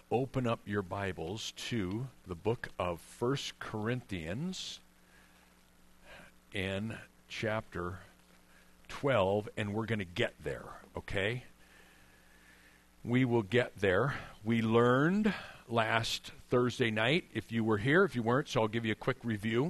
open up your Bibles to the book of 1 Corinthians in chapter 12, and we're going to get there, okay? We will get there. We learned last Thursday night, if you were here, if you weren't, so I'll give you a quick review.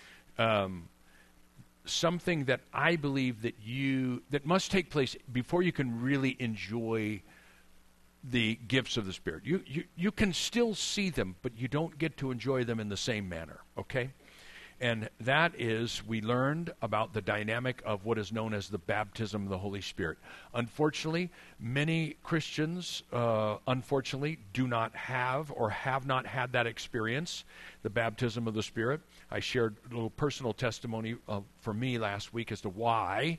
Something that I believe that must take place before you can really enjoy the gifts of the Spirit. You can still see them, but you don't get to enjoy them in the same manner, okay? And that is, we learned about the dynamic of what is known as the baptism of the Holy Spirit. Unfortunately, many Christians, do not have or have not had that experience, the baptism of the Spirit. I shared a little personal testimony for me last week as to why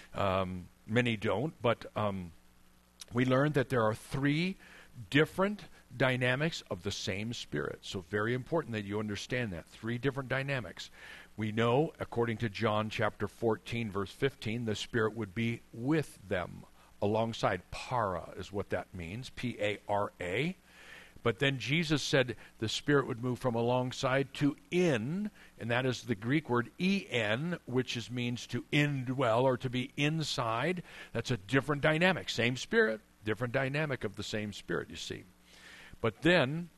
many don't, but we learned that there are three different dynamics of the same Spirit. So very important that you understand that. Three different dynamics. We know, according to John chapter 14, verse 15, the Spirit would be with them, alongside. Para is what that means, P-A-R-A. But then Jesus said the Spirit would move from alongside to in, and that is the Greek word en, which means to indwell or to be inside. That's a different dynamic. Same Spirit, different dynamic of the same Spirit, you see. But then,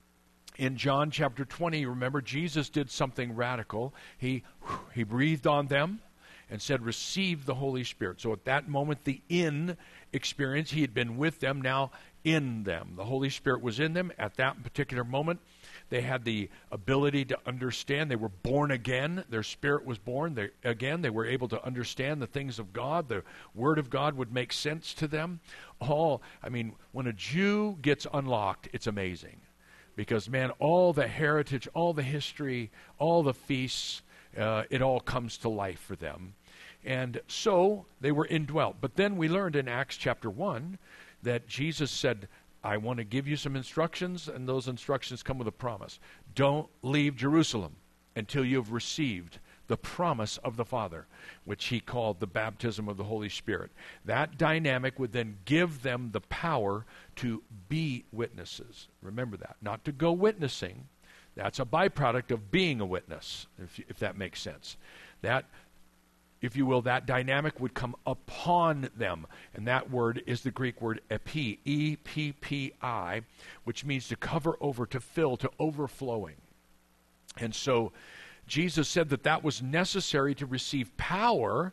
in John chapter 20, remember, Jesus did something radical. He breathed on them and said, receive the Holy Spirit. So at that moment, the in experience, he had been with them, now in them. The Holy Spirit was in them at that particular moment. They had the ability to understand. They were born again. Their spirit was born again. They were able to understand the things of God. The Word of God would make sense to them. When a Jew gets unlocked, it's amazing. Because, man, all the heritage, all the history, all the feasts, it all comes to life for them. And so they were indwelt. But then we learned in Acts chapter 1 that Jesus said, I want to give you some instructions, and those instructions come with a promise. Don't leave Jerusalem until you've received the promise of the Father, which he called the baptism of the Holy Spirit. That dynamic would then give them the power to be witnesses. Remember that. Not to go witnessing. That's a byproduct of being a witness, if that makes sense. That, if you will, that dynamic would come upon them. And that word is the Greek word epi, E-P-P-I, which means to cover over, to fill, to overflowing. And so Jesus said that was necessary to receive power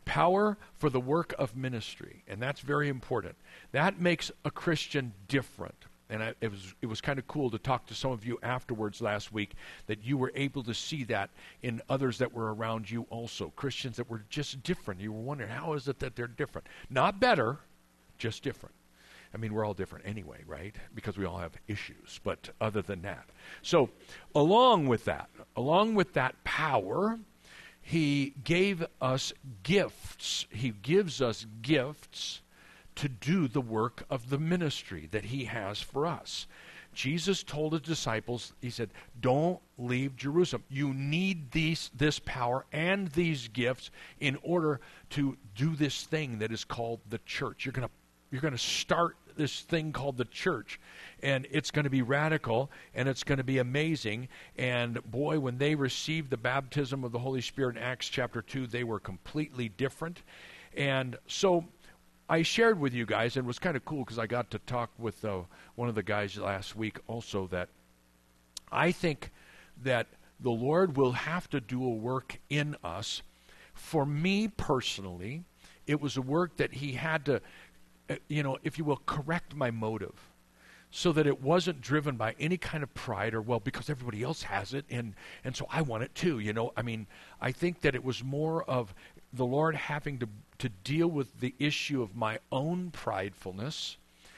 for the work of ministry. And that's very important. That makes a Christian different. And it was kind of cool to talk to some of you afterwards last week that you were able to see that in others that were around you also. Christians that were just different. You were wondering, how is it that they're different? Not better, just different. I mean, we're all different anyway, right? Because we all have issues. But other than that. So along with that power, he gave us gifts. He gives us gifts to do the work of the ministry that he has for us. Jesus told his disciples, he said, don't leave Jerusalem. You need this power and these gifts in order to do this thing that is called the church. You're going to start this thing called the church, and it's going to be radical, and it's going to be amazing. And boy, when they received the baptism of the Holy Spirit in Acts chapter 2, they were completely different. And so I shared with you guys, and it was kind of cool because I got to talk with one of the guys last week also, that I think that the Lord will have to do a work in us. For me personally, it was a work that he had to, if you will, correct my motive so that it wasn't driven by any kind of pride or, well, because everybody else has it, and so I want it too, I think that it was more of the Lord having to deal with the issue of my own pridefulness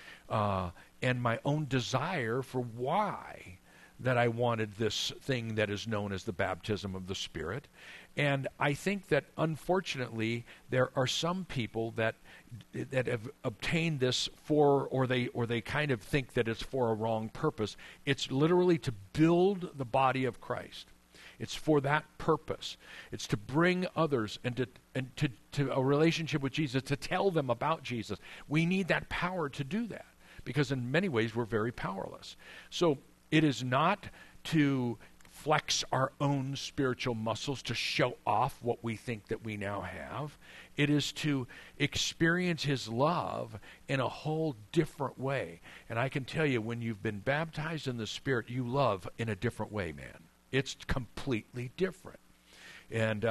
and my own desire for why that I wanted this thing that is known as the baptism of the Spirit. And I think that, unfortunately, there are some people that have obtained this for, or they kind of think that it's for a wrong purpose. It's literally to build the body of Christ. It's for that purpose. It's to bring others and to a relationship with Jesus, to tell them about Jesus. We need that power to do that. because in many ways we're very powerless. So it is not to flex our own spiritual muscles to show off what we think that we now have. It is to experience his love in a whole different way. And I can tell you, when you've been baptized in the Spirit, you love in a different way, man. It's completely different. And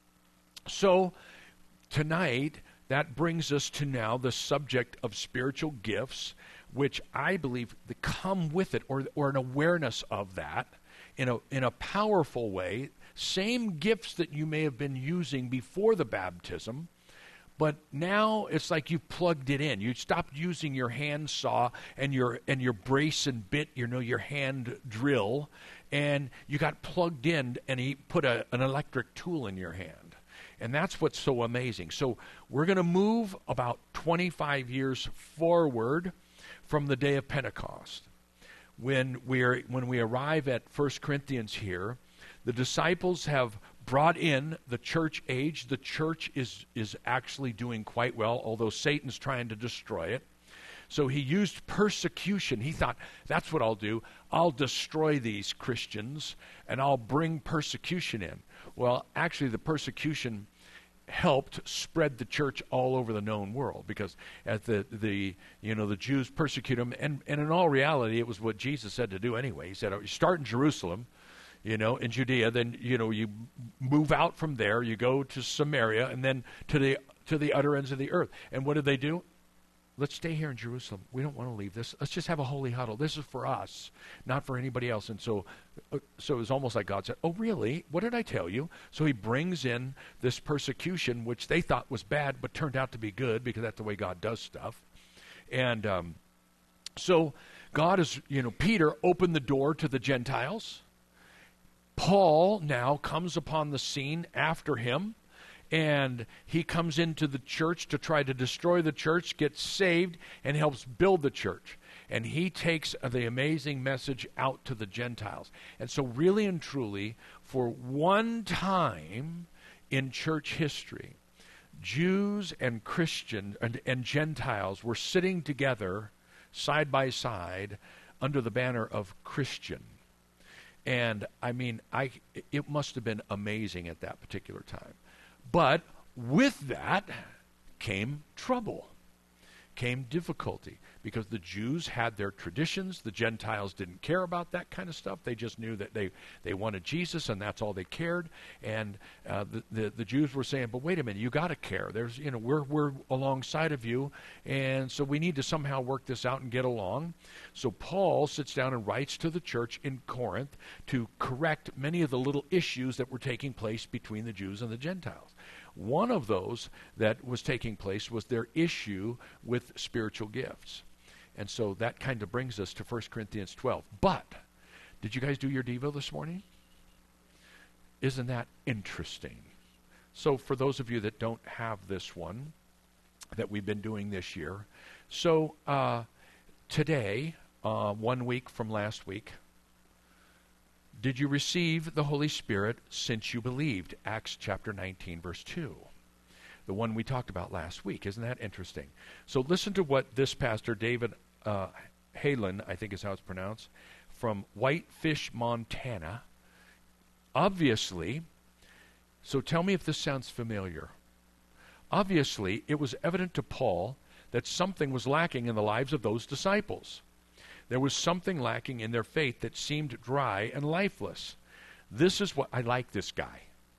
so tonight, that brings us to now the subject of spiritual gifts, which I believe that come with it, or an awareness of that, in a powerful way. Same gifts that you may have been using before the baptism, but now it's like you plugged it in. You stopped using your hand saw and your brace and bit, your hand drill, and you got plugged in, and he put an electric tool in your hand. And that's what's so amazing. So we're going to move about 25 years forward from the day of Pentecost. When we arrive at 1 Corinthians here, the disciples have brought in the church age. The church is actually doing quite well, although Satan's trying to destroy it. So he used persecution. He thought, that's what I'll do. I'll destroy these Christians, and I'll bring persecution in. Well, actually, the persecution helped spread the church all over the known world, because as the Jews persecute them, and in all reality, it was what Jesus said to do anyway. He said, you start in Jerusalem, in Judea, then you move out from there, you go to Samaria, and then to the utter ends of the earth. And what did they do? Let's stay here in Jerusalem. We don't want to leave this. Let's just have a holy huddle. This is for us, not for anybody else. And so it was almost like God said, oh, really? What did I tell you? So he brings in this persecution, which they thought was bad, but turned out to be good, because that's the way God does stuff. And so God is, Peter opened the door to the Gentiles. Paul now comes upon the scene after him. And he comes into the church to try to destroy the church, gets saved, and helps build the church. And he takes the amazing message out to the Gentiles. And so really and truly, for one time in church history, Jews and Christians and Gentiles were sitting together side by side under the banner of Christian. And I mean, it must have been amazing at that particular time. But with that came trouble, came difficulty, because the Jews had their traditions. The Gentiles didn't care about that kind of stuff. They just knew that they wanted Jesus, and that's all they cared. And the Jews were saying, but wait a minute, you got to care. There's, we're alongside of you, and so we need to somehow work this out and get along. So Paul sits down and writes to the church in Corinth to correct many of the little issues that were taking place between the Jews and the Gentiles. One of those that was taking place was their issue with spiritual gifts. And so that kind of brings us to 1 Corinthians 12. But, did you guys do your Devo this morning? Isn't that interesting? So for those of you that don't have this one that we've been doing this year, so today, 1 week from last week, did you receive the Holy Spirit since you believed? Acts chapter 19, verse 2. The one we talked about last week. Isn't that interesting? So listen to what this pastor, David Halen, I think is how it's pronounced, from Whitefish, Montana. Obviously, so tell me if this sounds familiar. Obviously, it was evident to Paul that something was lacking in the lives of those disciples. There was something lacking in their faith that seemed dry and lifeless. This is what I like this guy.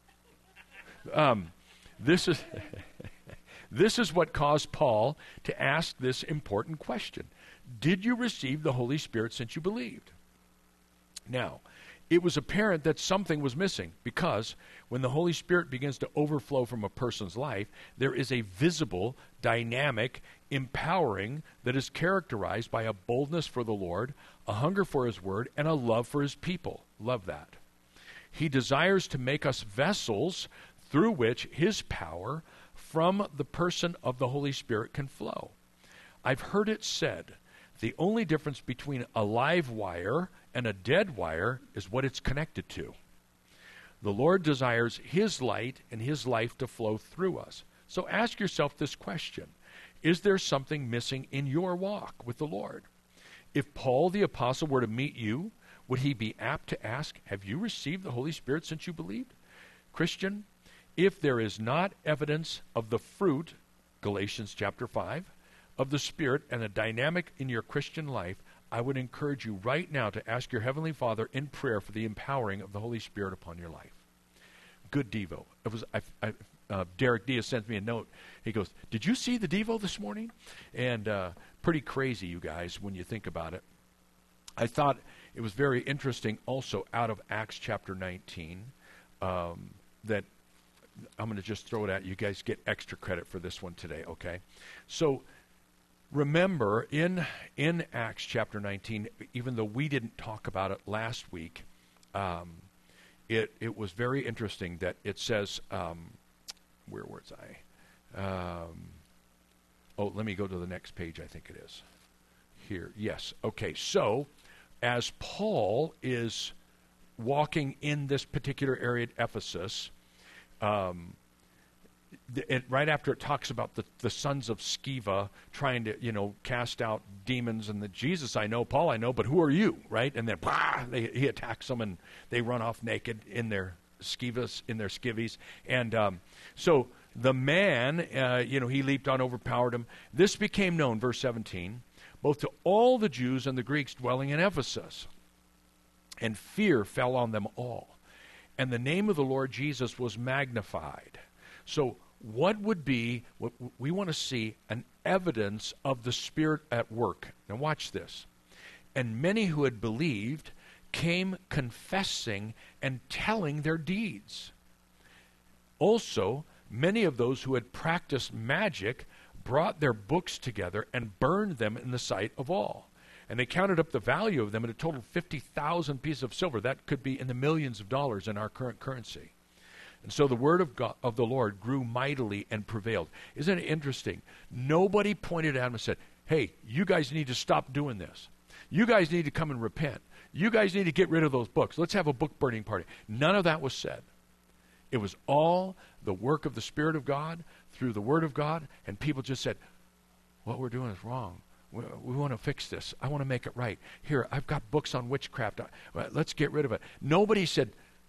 This is what caused Paul to ask this important question. Did you receive the Holy Spirit since you believed? Now, it was apparent that something was missing, because when the Holy Spirit begins to overflow from a person's life, there is a visible, dynamic, empowering that is characterized by a boldness for the Lord, a hunger for His Word, and a love for His people. Love that. He desires to make us vessels through which His power from the person of the Holy Spirit can flow. I've heard it said, the only difference between a live wire and a dead wire is what it's connected to. The Lord desires His light and His life to flow through us. So ask yourself this question. Is there something missing in your walk with the Lord? If Paul the Apostle were to meet you, would he be apt to ask, have you received the Holy Spirit since you believed? Christian, if there is not evidence of the fruit, Galatians chapter 5, of the Spirit and a dynamic in your Christian life, I would encourage you right now to ask your Heavenly Father in prayer for the empowering of the Holy Spirit upon your life. Good Devo. Derek Diaz sent me a note. He goes, did you see the Devo this morning? And pretty crazy, you guys, when you think about it. I thought it was very interesting also out of Acts chapter 19 that I'm going to just throw it at you. You guys get extra credit for this one today, okay? So remember, in Acts chapter 19, even though we didn't talk about it last week, it was very interesting that it says, where was I? Let me go to the next page, I think it is. Here, yes. Okay, so as Paul is walking in this particular area at Ephesus, right after it talks about the sons of Sceva trying to, cast out demons, and Jesus I know, Paul I know, but who are you, right? And then he attacks them, and they run off naked in their skivvies. And so the man, he leaped on, overpowered him. This became known, verse 17, both to all the Jews and the Greeks dwelling in Ephesus. And fear fell on them all. And the name of the Lord Jesus was magnified. So what we want to see an evidence of the Spirit at work. Now watch this. And many who had believed came confessing and telling their deeds. Also, many of those who had practiced magic brought their books together and burned them in the sight of all. And they counted up the value of them at a total of 50,000 pieces of silver. That could be in the millions of dollars in our current currency. And so the word of God, of the Lord grew mightily and prevailed. Isn't it interesting? Nobody pointed at him and said, hey, you guys need to stop doing this. You guys need to come and repent. You guys need to get rid of those books. Let's have a book burning party. None of that was said. It was all the work of the Spirit of God through the Word of God, and people just said, what we're doing is wrong. We want to fix this. I want to make it right. Here, I've got books on witchcraft. Let's get rid of it. Nobody said,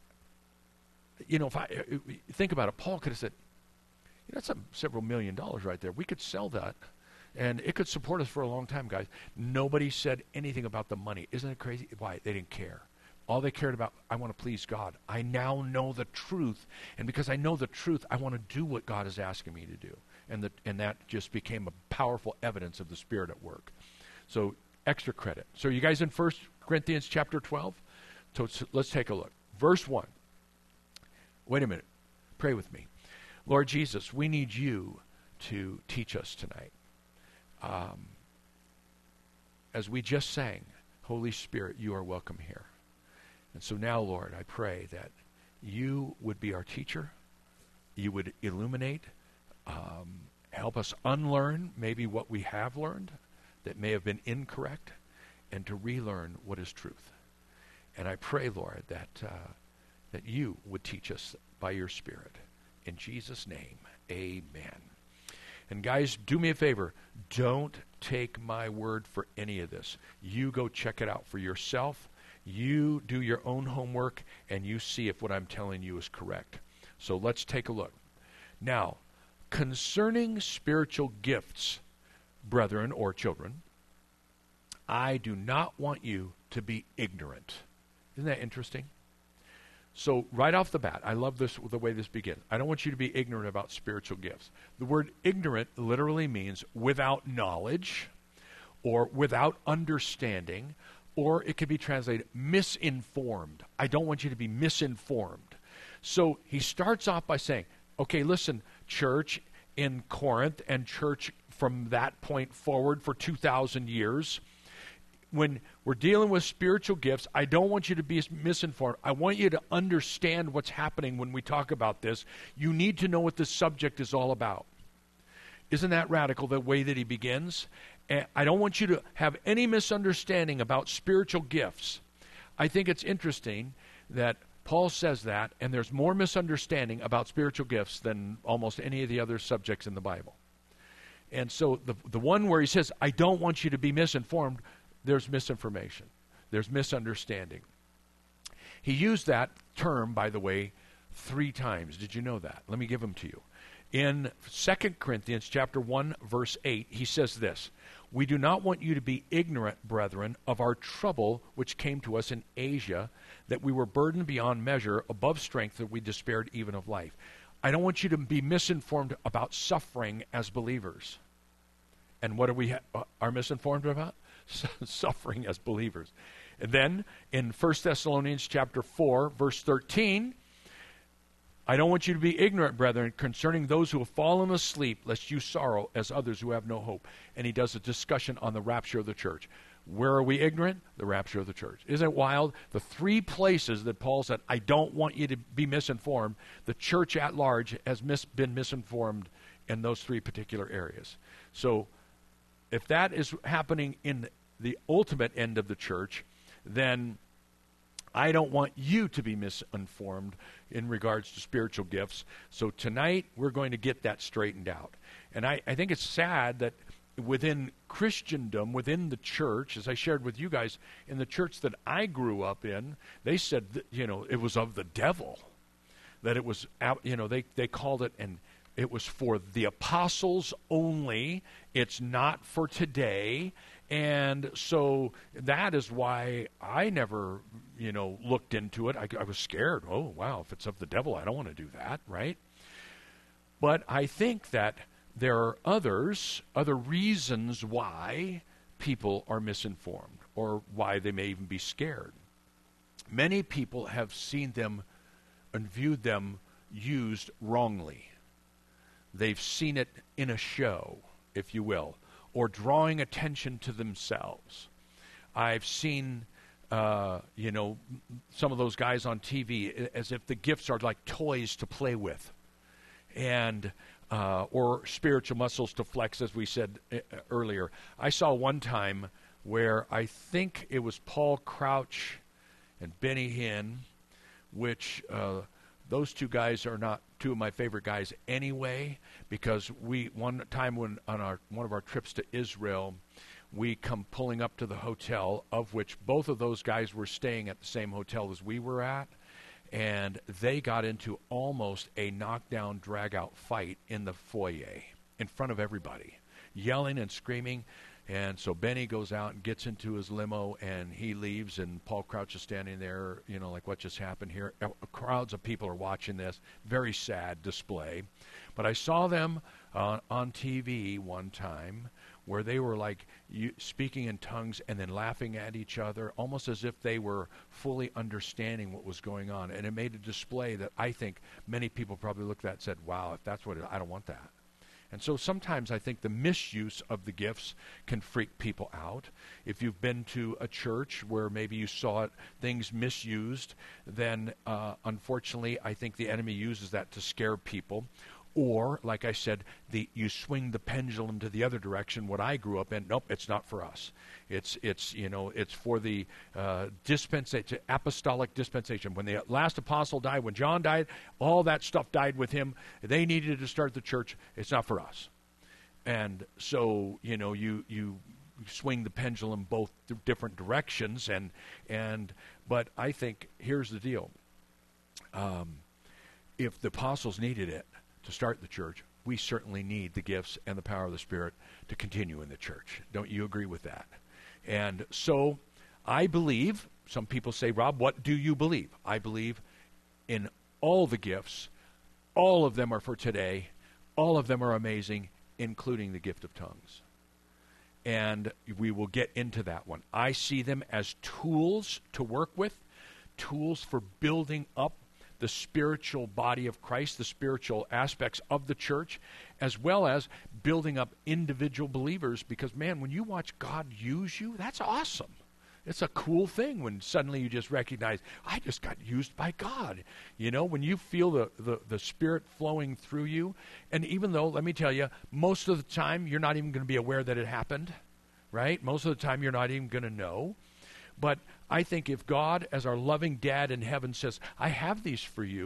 if I think about it, Paul could have said, that's several $1 million right there. We could sell that, and it could support us for a long time, guys. Nobody said anything about the money. Isn't it crazy? Why? They didn't care. All they cared about, I want to please God. I now know the truth, and because I know the truth, I want to do what God is asking me to do. And that just became a powerful evidence of the Spirit at work. So extra credit. So you guys in 1 Corinthians chapter 12? So let's take a look. Verse 1. Wait a minute. Pray with me. Lord Jesus, we need you to teach us tonight. As we just sang, Holy Spirit, you are welcome here. And so now, Lord, I pray that you would be our teacher. You would illuminate, help us unlearn maybe what we have learned that may have been incorrect, and to relearn what is truth. And I pray, Lord, that you would teach us by your Spirit. In Jesus' name, amen. And guys, do me a favor. Don't take my word for any of this. You go check it out for yourself. You do your own homework, and you see if what I'm telling you is correct. So let's take a look. Now, concerning spiritual gifts, brethren or children, I do not want you to be ignorant. Isn't that interesting? So right off the bat, I love this, the way this begins. I don't want you to be ignorant about spiritual gifts. The word ignorant literally means without knowledge or without understanding, or it could be translated misinformed. I don't want you to be misinformed. So he starts off by saying, okay, listen, church in Corinth and church from that point forward for 2,000 years, when we're dealing with spiritual gifts, I don't want you to be misinformed. I want you to understand what's happening when we talk about this. You need to know what this subject is all about. Isn't that radical, the way that he begins? And I don't want you to have any misunderstanding about spiritual gifts. I think it's interesting that Paul says that, and there's more misunderstanding about spiritual gifts than almost any of the other subjects in the Bible. And so the one where he says, I don't want you to be misinformed, there's misinformation. There's misunderstanding. He used that term, by the way, 3 times. Did you know that? Let me give them to you. In 2 Corinthians chapter 1, verse 8, he says this, we do not want you to be ignorant, brethren, of our trouble which came to us in Asia, that we were burdened beyond measure, above strength, that we despaired even of life. I don't want you to be misinformed about suffering as believers. And what are misinformed about? Suffering as believers. And then in 1 Thessalonians chapter 4, verse 13, I don't want you to be ignorant, brethren, concerning those who have fallen asleep, lest you sorrow as others who have no hope. And he does a discussion on the rapture of the church. Where are we ignorant? The rapture of the church. Isn't it wild? The 3 places that Paul said, I don't want you to be misinformed, the church at large has been misinformed in those 3 particular areas. So if that is happening in the ultimate end of the church, then I don't want you to be misinformed in regards to spiritual gifts. So tonight, we're going to get that straightened out. And I think it's sad that within Christendom, within the church, as I shared with you guys, in the church that I grew up in, they said, that, it was of the devil. That it was, they called it, and it was for the apostles only. It's not for today. And so that is why I never, looked into it. I was scared. Oh, wow, if it's of the devil, I don't want to do that, right? But I think that there are other reasons why people are misinformed or why they may even be scared. Many people have seen them and viewed them used wrongly. They've seen it in a show, if you will, or drawing attention to themselves. I've seen, some of those guys on TV as if the gifts are like toys to play with, and or spiritual muscles to flex, as we said earlier. I saw one time where I think it was Paul Crouch and Benny Hinn, which those 2 guys are not 2 of my favorite guys anyway, because one time when on one of our trips to Israel, we come pulling up to the hotel, of which both of those guys were staying at the same hotel as we were at, and they got into almost a knockdown, drag-out fight in the foyer in front of everybody, yelling and screaming. And so Benny goes out and gets into his limo, and he leaves, and Paul Crouch is standing there, like what just happened here. Crowds of people are watching this. Very sad display. But I saw them on TV one time where they were like speaking in tongues and then laughing at each other, almost as if they were fully understanding what was going on. And it made a display that I think many people probably looked at and said, wow, if that's what it is, I don't want that. And so sometimes I think the misuse of the gifts can freak people out. If you've been to a church where maybe you saw things misused, then unfortunately I think the enemy uses that to scare people. Or, like I said, you swing the pendulum to the other direction. What I grew up in, nope, it's not for us. It's for the dispensation, apostolic dispensation. When the last apostle died, when John died, all that stuff died with him. They needed to start the church. It's not for us. And so, you swing the pendulum both different directions. But I think here's the deal. If the apostles needed it to start the church, we certainly need the gifts and the power of the Spirit to continue in the church. Don't you agree with that? And so I believe, some people say, Rob, what do you believe? I believe in all the gifts. All of them are for today. All of them are amazing, including the gift of tongues. And we will get into that one. I see them as tools to work with, tools for building up the spiritual body of Christ, the spiritual aspects of the church, as well as building up individual believers. Because, man, when you watch God use you, that's awesome. It's a cool thing when suddenly you just recognize, I just got used by God. When you feel the Spirit flowing through you. And even though, let me tell you, most of the time you're not even going to be aware that it happened, right? Most of the time you're not even going to know. But I think if God, as our loving dad in heaven, says, I have these for you,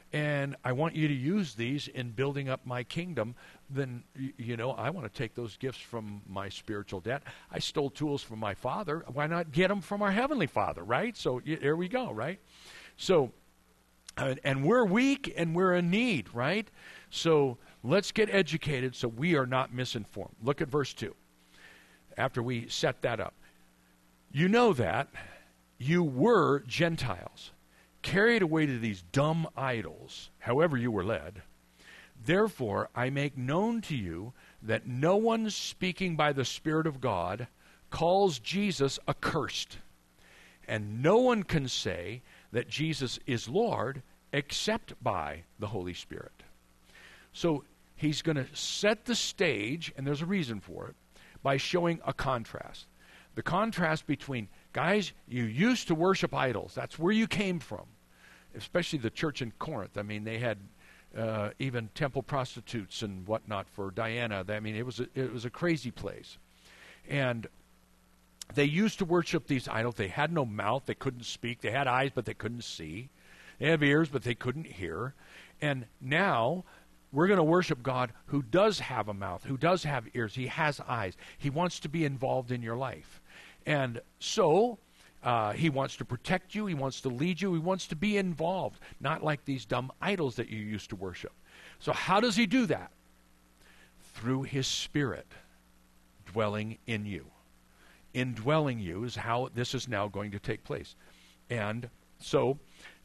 and I want you to use these in building up my kingdom, then, I want to take those gifts from my spiritual dad. I stole tools from my father. Why not get them from our Heavenly Father, right? So there we go, right? So, and we're weak and we're in need, right? So let's get educated so we are not misinformed. Look at verse 2. After we set that up. You know that you were Gentiles, carried away to these dumb idols, however you were led. Therefore, I make known to you that no one speaking by the Spirit of God calls Jesus accursed. And no one can say that Jesus is Lord except by the Holy Spirit. So he's going to set the stage, and there's a reason for it, by showing a contrast. The contrast between, guys, you used to worship idols. That's where you came from. Especially the church in Corinth. I mean, they had even temple prostitutes and whatnot for Diana. I mean, it was a crazy place. And they used to worship these idols. They had no mouth. They couldn't speak. They had eyes, but they couldn't see. They have ears, but they couldn't hear. And now we're going to worship God who does have a mouth, who does have ears. He has eyes. He wants to be involved in your life. And so he wants to protect you. He wants to lead you. He wants to be involved, not like these dumb idols that you used to worship. So how does he do that? Through his Spirit dwelling in you. Indwelling you is how this is now going to take place. And so,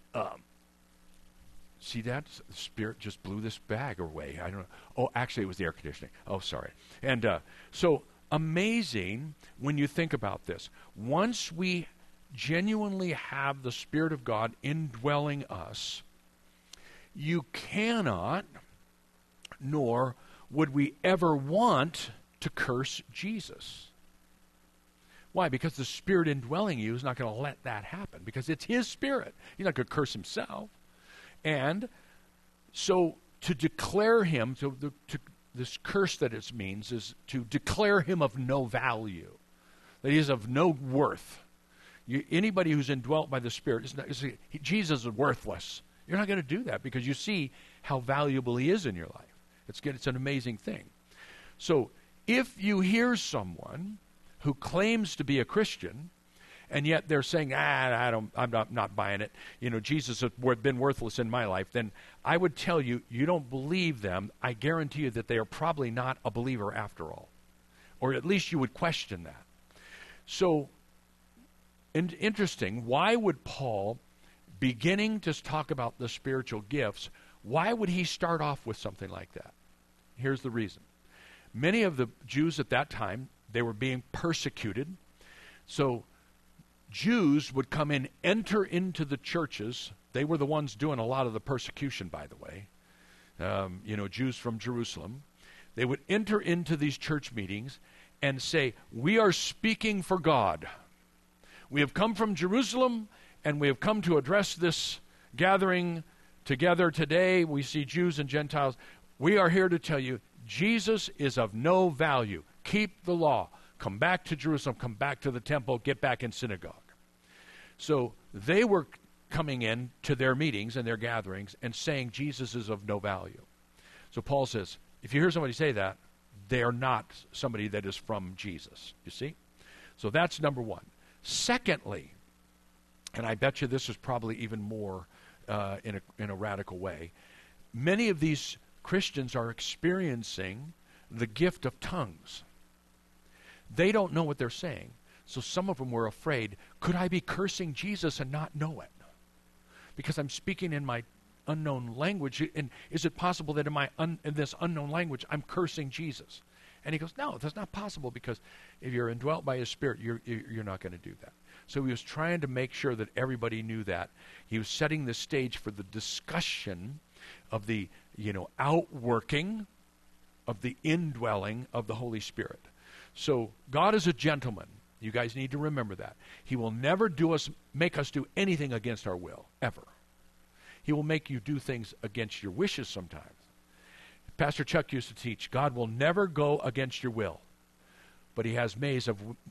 see that? The Spirit just blew this bag away. I don't know. Oh, actually, it was the air conditioning. Oh, sorry. And so amazing when you think about this. Once we genuinely have the Spirit of God indwelling us, you cannot, nor would we ever want to curse Jesus. Why? Because the Spirit indwelling you is not going to let that happen, because it's His Spirit. He's not going to curse Himself. And so to declare Him, this curse that it means is to declare Him of no value, that He is of no worth. Anybody who's indwelt by the Spirit, Jesus is worthless. You're not going to do that because you see how valuable He is in your life. It's an amazing thing. So if you hear someone who claims to be a Christian, and yet they're saying, I'm not buying it. Jesus has been worthless in my life. Then I would tell you, you don't believe them. I guarantee you that they are probably not a believer after all. Or at least you would question that. So, interesting, why would Paul, beginning to talk about the spiritual gifts, why would he start off with something like that? Here's the reason. Many of the Jews at that time, they were being persecuted. So Jews would come in, enter into the churches. They were the ones doing a lot of the persecution, by the way. Jews from Jerusalem. They would enter into these church meetings and say, we are speaking for God. We have come from Jerusalem, and we have come to address this gathering together today. We see Jews and Gentiles. We are here to tell you, Jesus is of no value. Keep the law. Come back to Jerusalem. Come back to the temple. Get back in synagogue. So they were coming in to their meetings and their gatherings and saying Jesus is of no value. So Paul says, if you hear somebody say that, they are not somebody that is from Jesus. You see? So that's number one. Secondly, and I bet you this is probably even more in a radical way, many of these Christians are experiencing the gift of tongues. They don't know what they're saying. So some of them were afraid, could I be cursing Jesus and not know it? Because I'm speaking in my unknown language, and is it possible that in this unknown language I'm cursing Jesus? And he goes, no, that's not possible, because if you're indwelt by His Spirit, you're not going to do that. So he was trying to make sure that everybody knew that. He was setting the stage for the discussion of the outworking of the indwelling of the Holy Spirit. So God is a gentleman. You guys need to remember that. He will never make us do anything against our will, ever. He will make you do things against your wishes sometimes. Pastor Chuck used to teach, God will never go against your will, but He has ways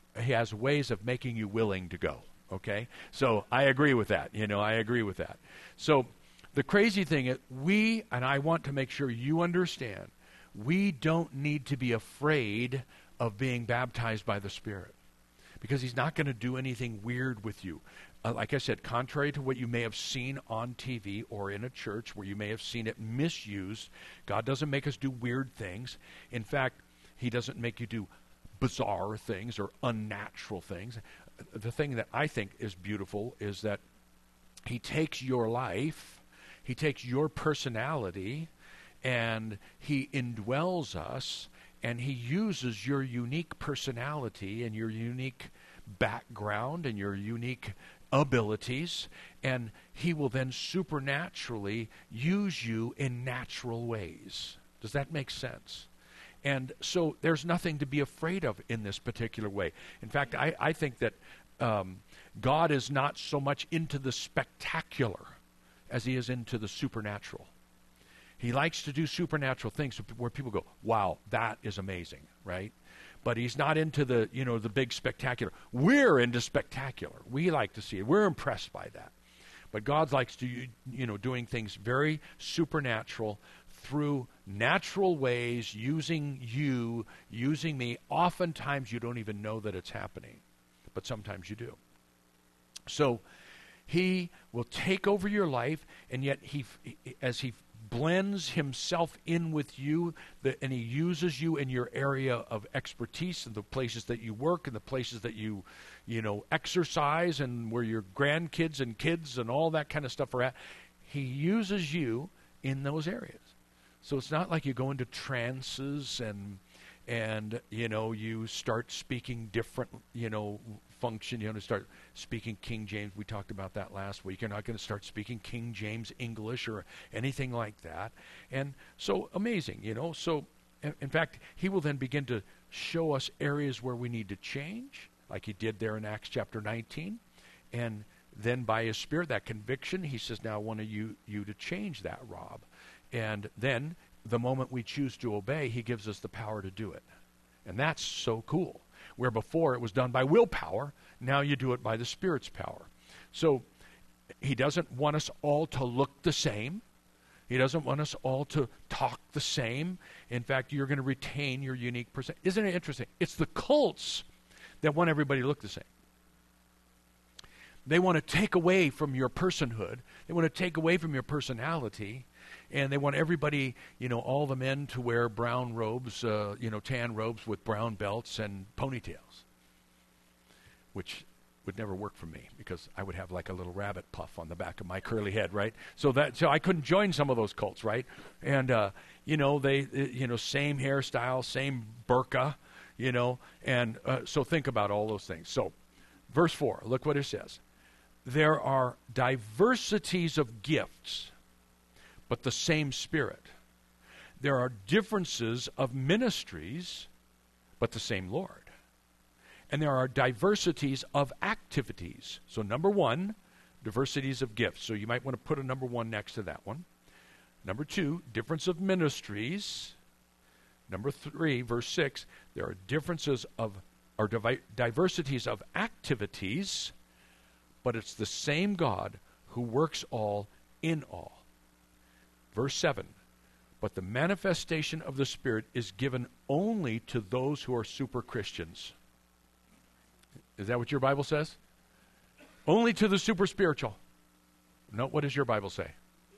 of making you willing to go. Okay? So I agree with that. I agree with that. So the crazy thing is, and I want to make sure you understand, we don't need to be afraid of being baptized by the Spirit, because he's not going to do anything weird with you. Like I said, contrary to what you may have seen on TV or in a church where you may have seen it misused, God doesn't make us do weird things. In fact, he doesn't make you do bizarre things or unnatural things. The thing that I think is beautiful is that he takes your life, he takes your personality, and he indwells us, and he uses your unique personality and your unique background and your unique abilities, and he will then supernaturally use you in natural ways. Does that make sense? And so there's nothing to be afraid of in this particular way. In fact, I think that God is not so much into the spectacular as he is into the supernatural. He likes to do supernatural things where people go, wow, that is amazing, right? But he's not into the, the big spectacular. We're into spectacular. We like to see it. We're impressed by that. But God likes to, doing things very supernatural through natural ways, using you, using me. Oftentimes you don't even know that it's happening, but sometimes you do. So he will take over your life, and yet as he blends himself in with you, and he uses you in your area of expertise, in the places that you work, and the places that you exercise, and where your grandkids and kids and all that kind of stuff are at. He uses you in those areas. So it's not like you go into trances and you start speaking different function. You start speaking King James. We talked about that last week. You're not going to start speaking King James English or anything like that. And so amazing, So in fact, he will then begin to show us areas where we need to change, like he did there in Acts chapter 19. And then by his Spirit, that conviction, he says, now I want you to change that, Rob. And then the moment we choose to obey, he gives us the power to do it. And that's so cool. Where before it was done by willpower, now you do it by the Spirit's power. So he doesn't want us all to look the same. He doesn't want us all to talk the same. In fact, you're going to retain your unique person. Isn't it interesting? It's the cults that want everybody to look the same. They want to take away from your personhood. They want to take away from your personality. And they want everybody, all the men to wear brown robes, tan robes with brown belts and ponytails, which would never work for me because I would have like a little rabbit puff on the back of my curly head, right? So I couldn't join some of those cults, right? And they same hairstyle, same burqa, and so think about all those things. So, verse 4, look what it says. There are diversities of gifts, but the same Spirit. There are differences of ministries, but the same Lord. And there are diversities of activities. So number 1, diversities of gifts. So you might want to put a number 1 next to that one. Number 2, difference of ministries. Number 3, verse 6, there are diversities of activities, but it's the same God who works all in all. Verse 7, but the manifestation of the Spirit is given only to those who are super Christians. Is that what your Bible says? Only to the super spiritual. No, what does your Bible say?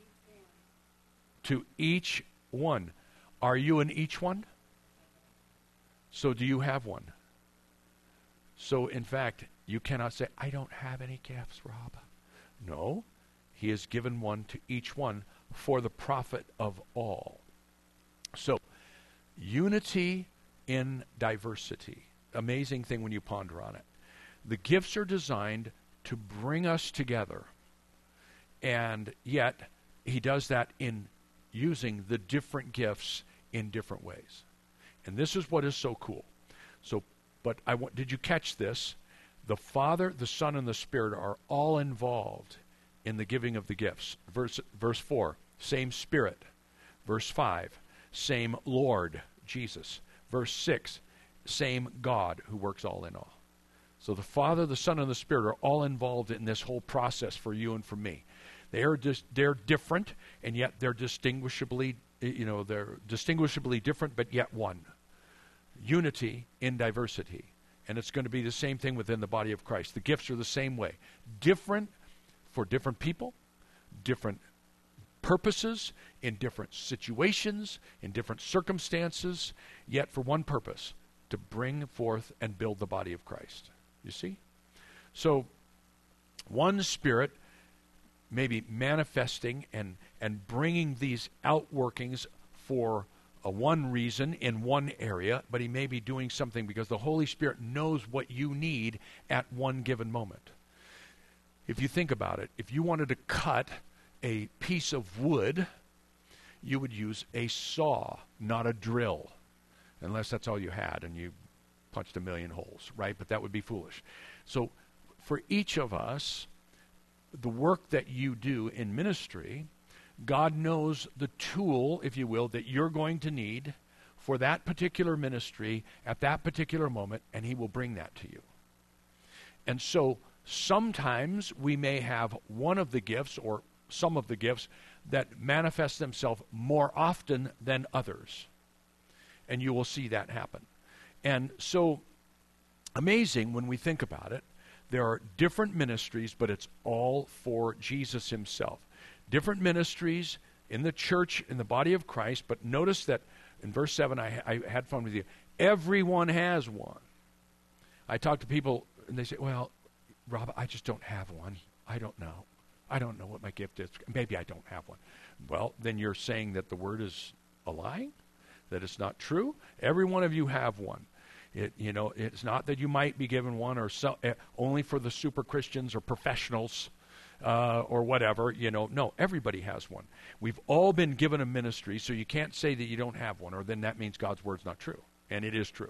To each one. Are you in each one? So do you have one? So in fact, you cannot say, I don't have any gifts, Rob. No, he has given one to each one for the profit of all. So, unity in diversity. Amazing thing when you ponder on it. The gifts are designed to bring us together. And yet, he does that in using the different gifts in different ways. And this is what is so cool. So, did you catch this? The Father, the Son, and the Spirit are all involved in the giving of the gifts. Verse 4, same Spirit. Verse 5, same Lord, Jesus. Verse 6, same God who works all in all. So the Father, the Son, and the Spirit are all involved in this whole process for you and for me. They're different, and yet they're distinguishably different, but yet one. Unity in diversity. And it's going to be the same thing within the body of Christ. The gifts are the same way. Different for different people, different purposes, in different situations, in different circumstances, yet for one purpose, to bring forth and build the body of Christ. You see? So, one Spirit may be manifesting and bringing these outworkings for one reason in one area, but he may be doing something because the Holy Spirit knows what you need at one given moment. If you think about it, if you wanted to cut a piece of wood, you would use a saw, not a drill, unless that's all you had and you punched a million holes, right? But that would be foolish. So for each of us, the work that you do in ministry, God knows the tool, if you will, that you're going to need for that particular ministry at that particular moment, and he will bring that to you. And so sometimes we may have one of the gifts or some of the gifts that manifest themselves more often than others. And you will see that happen. And so amazing when we think about it. There are different ministries, but it's all for Jesus himself. Different ministries in the church, in the body of Christ, but notice that in verse 7, I had fun with you. Everyone has one. I talk to people, and they say, well, Rob, I just don't have one. I don't know. I don't know what my gift is. Maybe I don't have one. Well, then you're saying that the word is a lie? That it's not true? Every one of you have one. It's not that you might be given one or only for the super Christians or professionals or whatever. No, everybody has one. We've all been given a ministry, so you can't say that you don't have one, or then that means God's word's not true, and it is true.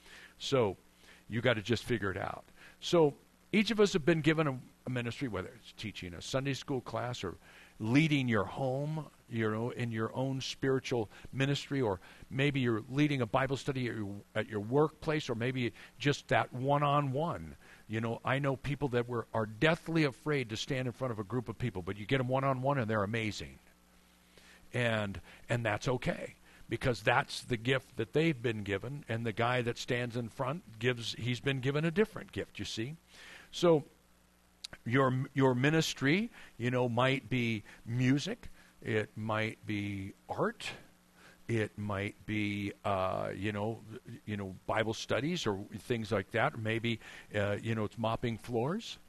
So you got to just figure it out. So each of us have been given a ministry, whether it's teaching a Sunday school class or leading your home, in your own spiritual ministry, or maybe you're leading a Bible study at your workplace, or maybe just that one-on-one. I know people that are deathly afraid to stand in front of a group of people, but you get them one-on-one and they're amazing. And that's okay, because that's the gift that they've been given, and the guy that stands in front he's been given a different gift, you see. So your ministry, might be music, it might be art, it might be Bible studies or things like that. Maybe it's mopping floors.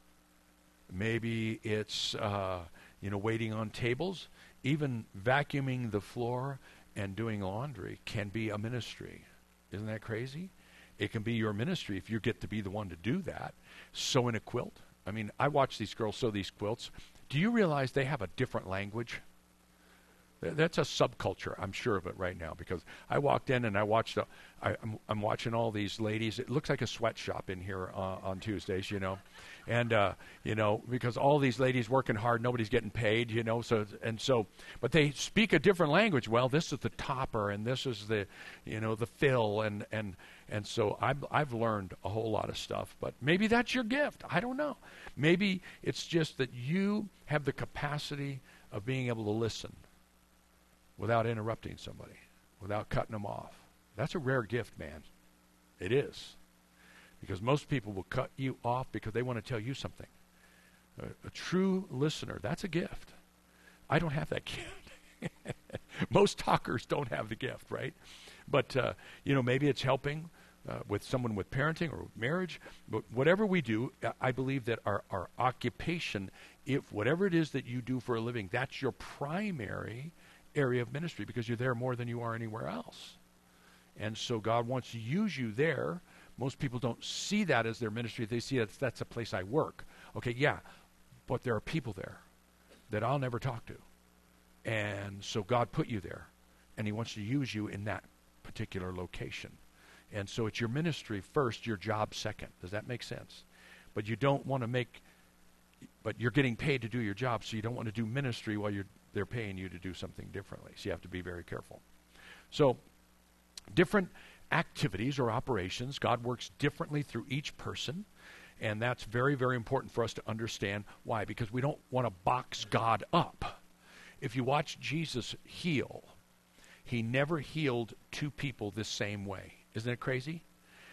Maybe it's waiting on tables. Even vacuuming the floor and doing laundry can be a ministry. Isn't that crazy? It can be your ministry if you get to be the one to do that. Sewing a quilt. I mean, I watch these girls sew these quilts. Do you realize they have a different language? That's a subculture, I'm sure of it right now, because I walked in and I watched. I'm watching all these ladies. It looks like a sweatshop in here on Tuesdays, and because all these ladies working hard, nobody's getting paid, but they speak a different language. Well, this is the topper, and this is the fill, and so I've learned a whole lot of stuff. But maybe that's your gift. I don't know. Maybe it's just that you have the capacity of being able to listen without interrupting somebody, without cutting them off. That's a rare gift, man. It is. Because most people will cut you off because they want to tell you something. A true listener, that's a gift. I don't have that gift. Most talkers don't have the gift, right? But, maybe it's helping with someone with parenting or marriage. But whatever we do, I believe that our occupation, if whatever it is that you do for a living, that's your primary area of ministry, because you're there more than you are anywhere else. And so God wants to use you there. Most people don't see that as their ministry. They see that's a place I work. Okay, yeah, but there are people there that I'll never talk to. And so God put you there, and he wants to use you in that particular location. And so it's your ministry first, your job second. Does that make sense? But you don't want to but you're getting paid to do your job, so you don't want to do ministry while they're paying you to do something differently. So you have to be very careful. So different activities or operations, God works differently through each person. And that's very, very important for us to understand. Why? Because we don't want to box God up. If you watch Jesus heal, he never healed two people the same way. Isn't it crazy?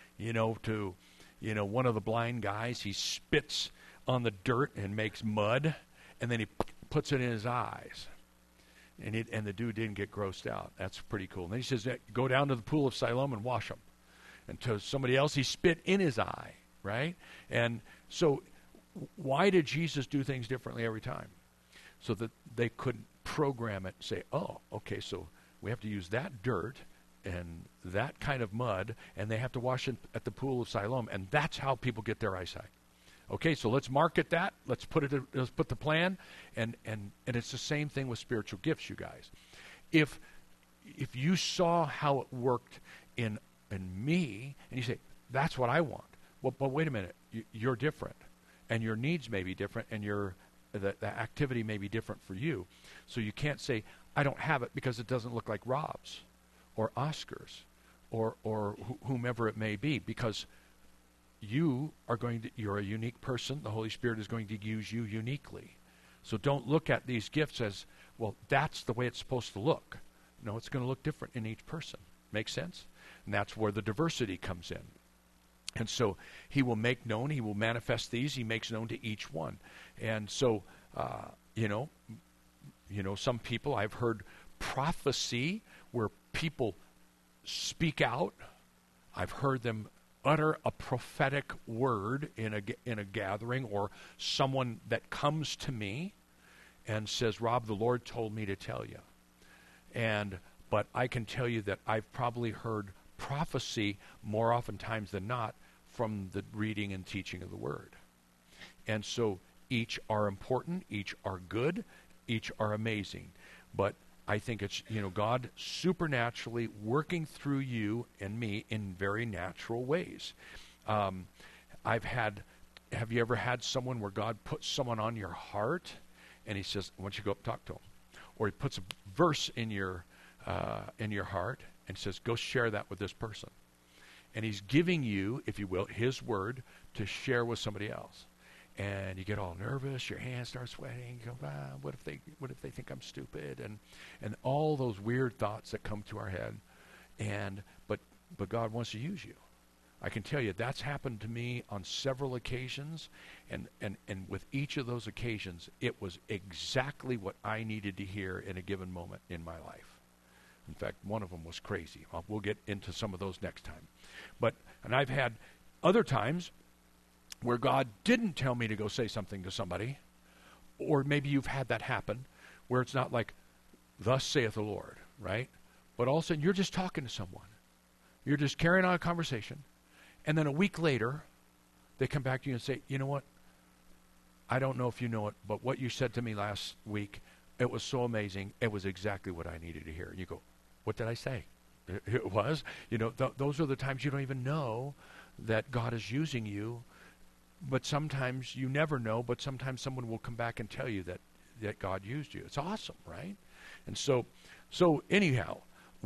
One of the blind guys, he spits on the dirt and makes mud, and then he puts it in his eyes. And the dude didn't get grossed out. That's pretty cool. And then he says, go down to the pool of Siloam and wash them. And to somebody else, he spit in his eye, right? And so why did Jesus do things differently every time? So that they couldn't program it and say, oh, okay, so we have to use that dirt and that kind of mud, and they have to wash it at the pool of Siloam, and that's how people get their eyesight. Okay, so let's market that. Let's put the plan, and it's the same thing with spiritual gifts, you guys. If you saw how it worked in me, and you say, that's what I want. Well, but wait a minute, you're different, and your needs may be different, and the activity may be different for you. So you can't say, I don't have it because it doesn't look like Rob's or Oscar's or whomever it may be, because you're a unique person. The Holy Spirit is going to use you uniquely. So don't look at these gifts as, well, that's the way it's supposed to look. No, it's going to look different in each person. Make sense? And that's where the diversity comes in. And so he will make known, he will manifest these, he makes known to each one. And so, some people, I've heard prophecy where people speak out. I've heard them utter a prophetic word in a gathering, or someone that comes to me and says, Rob, the Lord told me to tell you. But I can tell you that I've probably heard prophecy more oftentimes than not from the reading and teaching of the Word. And so each are important, each are good, each are amazing. But I think it's, God supernaturally working through you and me in very natural ways. Have you ever had someone where God puts someone on your heart and he says, I want you to go up and talk to him? Or he puts a verse in your heart and says, go share that with this person. And he's giving you, if you will, his word to share with somebody else. And you get all nervous, your hands start sweating, you go, what if they think I'm stupid? And all those weird thoughts that come to our head. But God wants to use you. I can tell you that's happened to me on several occasions, and with each of those occasions, it was exactly what I needed to hear in a given moment in my life. In fact, one of them was crazy. We'll get into some of those next time. And I've had other times where God didn't tell me to go say something to somebody, or maybe you've had that happen, where it's not like, thus saith the Lord, right? But all of a sudden, you're just talking to someone. You're just carrying on a conversation, and then a week later, they come back to you and say, you know what? I don't know if you know it, but what you said to me last week, it was so amazing. It was exactly what I needed to hear. And you go, what did I say? It was. Those are the times you don't even know that God is using you. But sometimes you never know, but sometimes someone will come back and tell you that God used you. It's awesome, right? And so anyhow,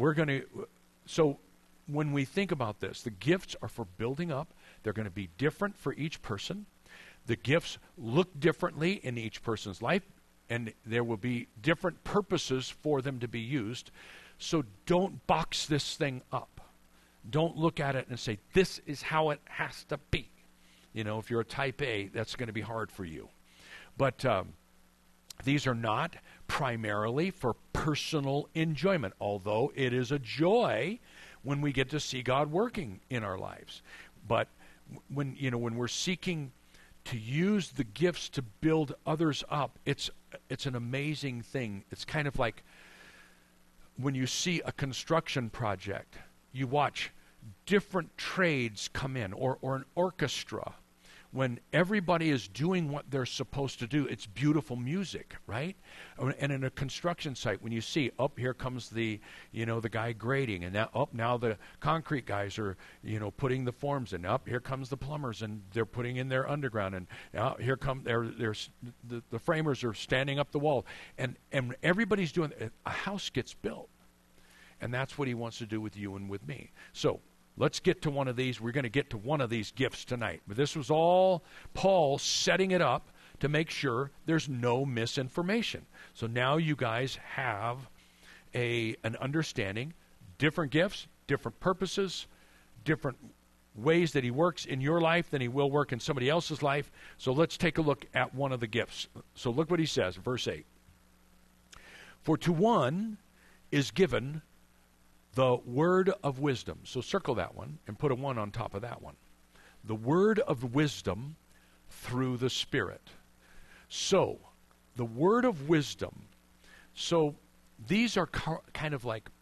so when we think about this, the gifts are for building up. They're going to be different for each person. The gifts look differently in each person's life, and there will be different purposes for them to be used. So don't box this thing up. Don't look at it and say, this is how it has to be. If you're a type A, that's going to be hard for you. But these are not primarily for personal enjoyment, although it is a joy when we get to see God working in our lives. But when we're seeking to use the gifts to build others up, it's an amazing thing. It's kind of like when you see a construction project, you watch different trades come in, or an orchestra. When everybody is doing what they're supposed to do, it's beautiful music, right? And in a construction site, when you see, here comes the guy grading, and now the concrete guys are, putting the forms in. Here comes the plumbers, and they're putting in their underground, and now here come the framers are standing up the wall, and everybody's doing. A house gets built, and that's what he wants to do with you and with me. So Let's get to one of these. We're going to get to one of these gifts tonight. But this was all Paul setting it up to make sure there's no misinformation. So now you guys have an understanding, different gifts, different purposes, different ways that he works in your life than he will work in somebody else's life. So let's take a look at one of the gifts. So look what he says, verse 8. For to one is given the word of wisdom. So circle that one and put a 1 on top of that one. The word of wisdom through the Spirit. So, the word of wisdom. So, these are kind of like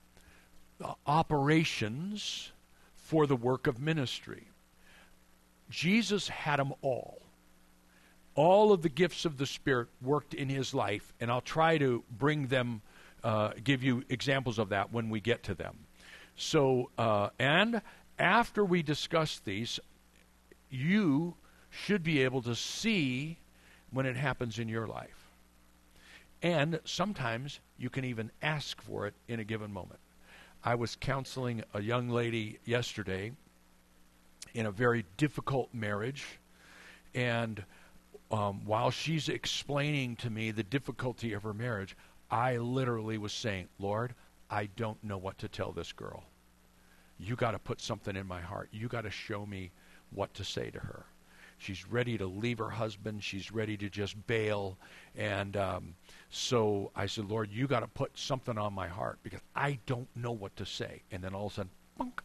operations for the work of ministry. Jesus had them all. All of the gifts of the Spirit worked in his life, and I'll try to bring them give you examples of that when we get to them. So, and after we discuss these, you should be able to see when it happens in your life. And sometimes you can even ask for it in a given moment. I was counseling a young lady yesterday in a very difficult marriage, and while she's explaining to me the difficulty of her marriage, I literally was saying, Lord, I don't know what to tell this girl. You got to put something in my heart. You got to show me what to say to her. She's ready to leave her husband. She's ready to just bail. And so I said, Lord, you got to put something on my heart because I don't know what to say. And then all of a sudden, bunk,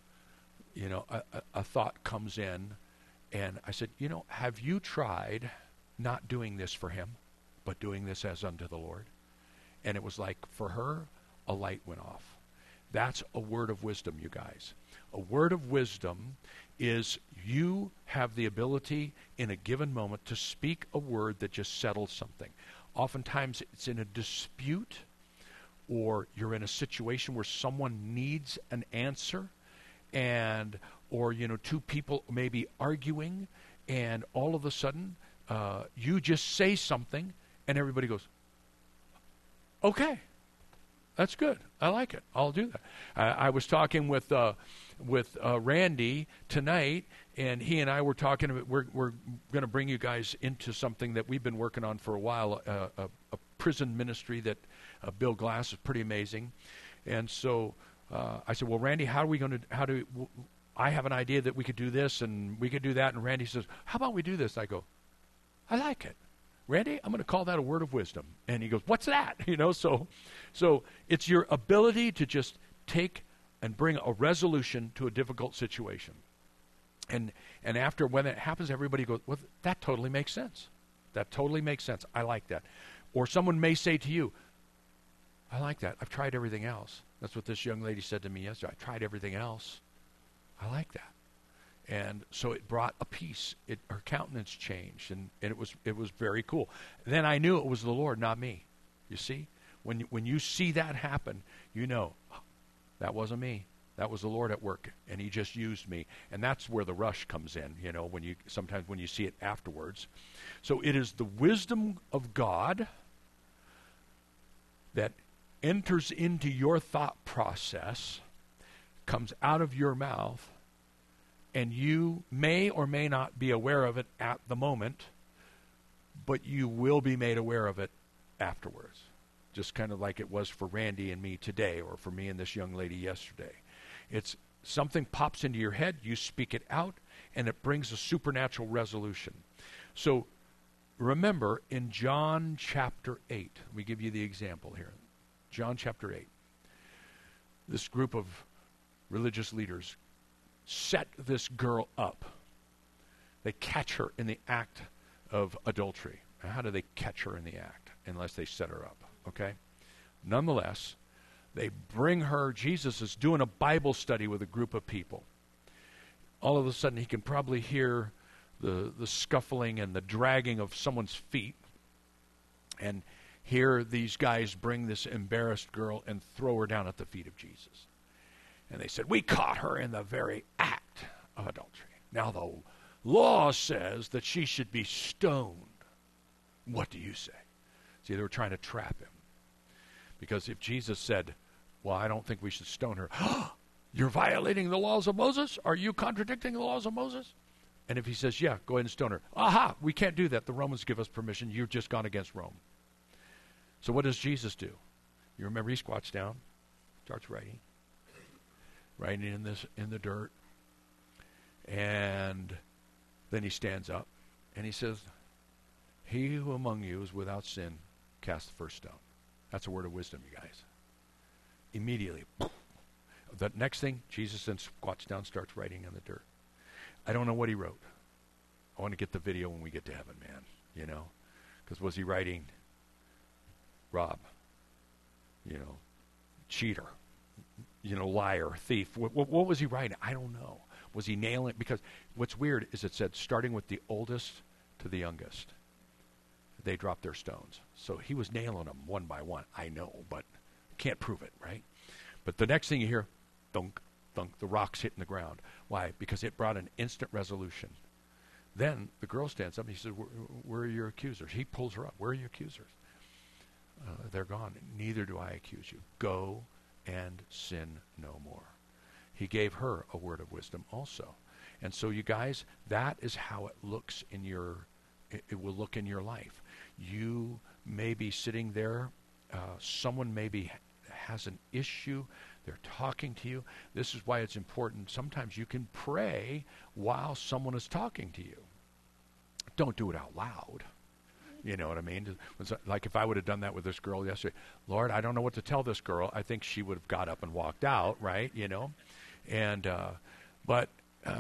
a thought comes in. And I said, have you tried not doing this for him, but doing this as unto the Lord? And it was like, for her, a light went off. That's a word of wisdom, you guys. A word of wisdom is you have the ability in a given moment to speak a word that just settles something. Oftentimes it's in a dispute, or you're in a situation where someone needs an answer, or two people may be arguing, and all of a sudden you just say something and everybody goes, okay, that's good. I like it. I'll do that. I was talking with Randy tonight, and he and I were talking about we're going to bring you guys into something that we've been working on for a while, a prison ministry that Bill Glass is pretty amazing. And so I said, well, Randy, I have an idea that we could do this and we could do that. And Randy says, how about we do this? I go, I like it. Randy, I'm going to call that a word of wisdom. And he goes, what's that? So it's your ability to just take and bring a resolution to a difficult situation. And after, when it happens, everybody goes, well, that totally makes sense. That totally makes sense. I like that. Or someone may say to you, I like that. I've tried everything else. That's what this young lady said to me yesterday. I tried everything else. I like that. And so it brought a peace. Her countenance changed, and it was very cool. Then I knew it was the Lord, not me. You see? When you see that happen, that wasn't me. That was the Lord at work, and he just used me. And that's where the rush comes in, sometimes when you see it afterwards. So it is the wisdom of God that enters into your thought process, comes out of your mouth, and you may or may not be aware of it at the moment, but you will be made aware of it afterwards. Just kind of like it was for Randy and me today, or for me and this young lady yesterday. It's something pops into your head, you speak it out, and it brings a supernatural resolution. So remember, in John chapter 8, we give you the example here. John chapter 8. This group of religious leaders set this girl up. They catch her in the act of adultery. Now, how do they catch her in the act? Unless they set her up, okay? Nonetheless, they bring her. Jesus is doing a Bible study with a group of people. All of a sudden, he can probably hear the scuffling and the dragging of someone's feet. And here these guys bring this embarrassed girl and throw her down at the feet of Jesus. And they said, we caught her in the very act of adultery. Now the law says that she should be stoned. What do you say? See, they were trying to trap him. Because if Jesus said, well, I don't think we should stone her. You're violating the laws of Moses? Are you contradicting the laws of Moses? And if he says, yeah, go ahead and stone her. Aha, we can't do that. The Romans give us permission. You've just gone against Rome. So what does Jesus do? You remember he squats down, starts writing in the dirt. And then he stands up and he says, he who among you is without sin, cast the first stone. That's a word of wisdom, you guys. Immediately. The next thing, Jesus then squats down, starts writing in the dirt. I don't know what he wrote. I want to get the video when we get to heaven, man. You know? Because was he writing rob? You know, cheater? You know, liar, thief? What was he writing? I don't know. Was he nailing it? Because what's weird is it said starting with the oldest to the youngest. They dropped their stones. So he was nailing them one by one. I know, but can't prove it, right? But the next thing you hear, thunk, thunk, the rocks hitting the ground. Why? Because it brought an instant resolution. Then the girl stands up and he says, where are your accusers? He pulls her up. Where are your accusers? They're gone. Neither do I accuse you. Go and sin no more. He gave her a word of wisdom also. And so you guys, that is how it looks in it will look in your life. You may be sitting there. Someone maybe has an issue. They're talking to you. This is why it's important. Sometimes you can pray while someone is talking to you. Don't do it out loud. You know what I mean? It's like if I would have done that with this girl yesterday. Lord, I don't know what to tell this girl. I think she would have got up and walked out, right? You know? And, but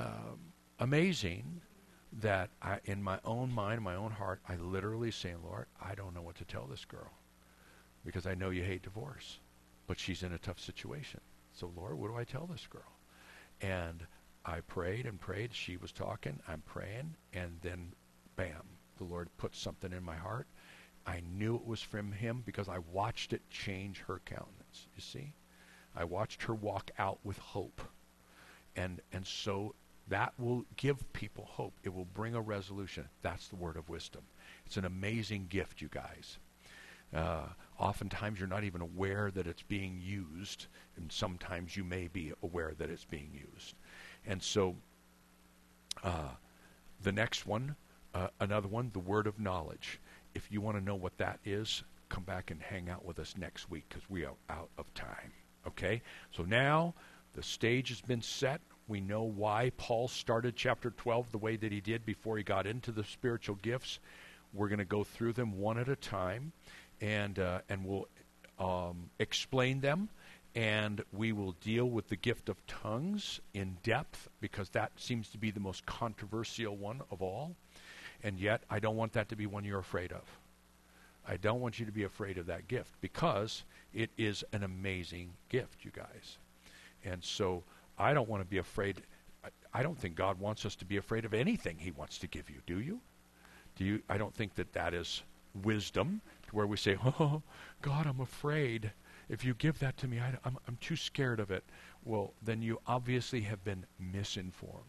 amazing that in my own mind, my own heart, I literally say, Lord, I don't know what to tell this girl because I know you hate divorce, but she's in a tough situation. So, Lord, what do I tell this girl? And I prayed and prayed. She was talking. I'm praying. And then, bam, the Lord put something in my heart. I knew it was from him because I watched it change her countenance. You see? I watched her walk out with hope. And so that will give people hope. It will bring a resolution. That's the word of wisdom. It's an amazing gift, you guys. Oftentimes you're not even aware that it's being used, and sometimes you may be aware that it's being used. And so the next one, another one, the word of knowledge. If you want to know what that is, come back and hang out with us next week because we are out of time. Okay? So now the stage has been set. We know why Paul started chapter 12 the way that he did before he got into the spiritual gifts. We're going to go through them one at a time, and we'll explain them, and we will deal with the gift of tongues in depth because that seems to be the most controversial one of all. And yet, I don't want that to be one you're afraid of. I don't want you to be afraid of that gift because it is an amazing gift, you guys. And so I don't want to be afraid. I don't think God wants us to be afraid of anything he wants to give you. Do you? I don't think that is wisdom to where we say, oh, God, I'm afraid. If you give that to me, I'm too scared of it. Well, then you obviously have been misinformed.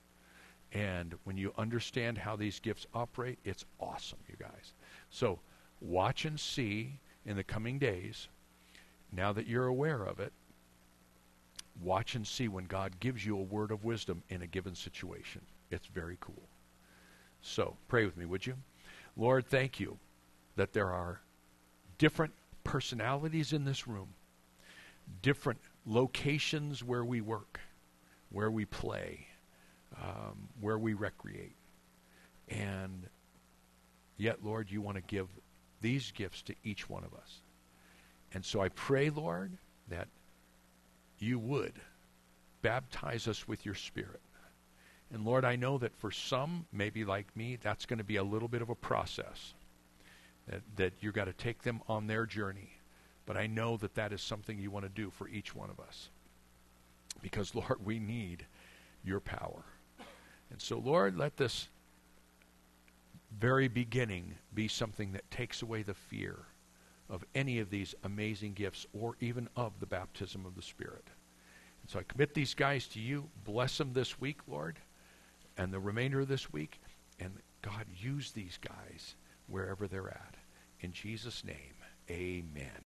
And when you understand how these gifts operate, it's awesome, you guys. So watch and see in the coming days, now that you're aware of it, watch and see when God gives you a word of wisdom in a given situation. It's very cool. So pray with me, would you? Lord, thank you that there are different personalities in this room, different locations where we work, where we play, where we recreate. And yet, Lord, you want to give these gifts to each one of us. And so I pray, Lord, that you would baptize us with your Spirit. And Lord, I know that for some, maybe like me, that's going to be a little bit of a process, that you've got to take them on their journey. But I know that is something you want to do for each one of us. Because, Lord, we need your power. And so, Lord, let this very beginning be something that takes away the fear of any of these amazing gifts or even of the baptism of the Spirit. And so I commit these guys to you. Bless them this week, Lord, and the remainder of this week. And God, use these guys wherever they're at. In Jesus' name, amen.